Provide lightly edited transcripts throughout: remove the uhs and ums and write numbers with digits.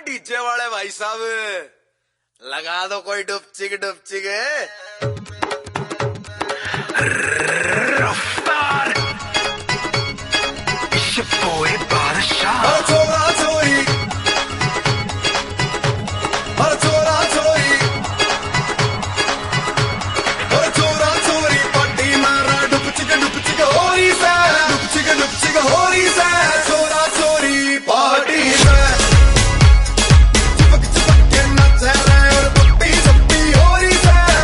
DJ वाले भाई साहब लगा दो कोई डुपचिक डुपचिक रफ्तार बोए बादशाह चोरा चोरी चोरा चोरी चोरा चोरी पट्टी मारा डुपचिक हो रही से डुपचिक हो रही से चोरा चोरी पार्टी में चिपक के नच रहे और पप्पी सप्पी हो रही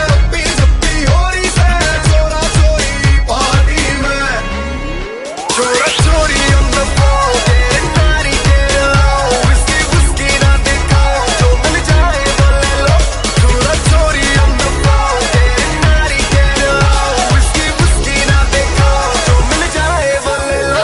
से चोरा चोरी पार्टी में चोरा चोरी on the floor get naughty get low whiskey ना दिखाओ जो मिल जाए बोले लो चोरा चोरी on the floor get naughty get low whiskey ना दिखाओ जो मिल जाए बोले लो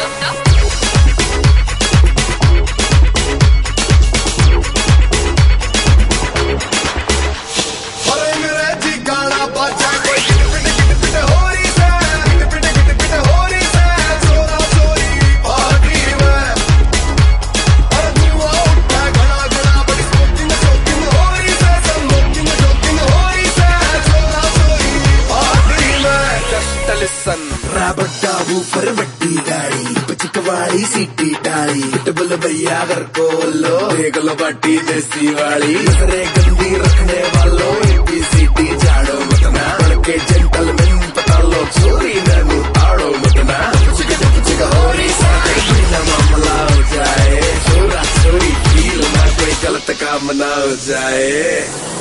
और अंग्रेजी गाना बजा कोई गिट हो रही से गिट हो रही से चोरा चोरी पार्टी में और धुआं उठा घड़ा बड़ी स्मोकिंग हो रही से स्मोकिंग हो रही से चोरा चोरी पार्टी में जस्ट लिसन राबड्डा ऊपर बट्टी गाड़ी पिचक वाली सीटी डाली डबल भैया घर को लो देख लो बाटी देसी वाली नजरे गंदी रखने वालों सीटी झाड़ो मतना लड़के जेंटलमैन पता लो चोरी नू ताड़ो मतना चिक हो रही से ना मामला हो जाए चोरा चोरी फील ना कोई गलत काम ना हो जाए।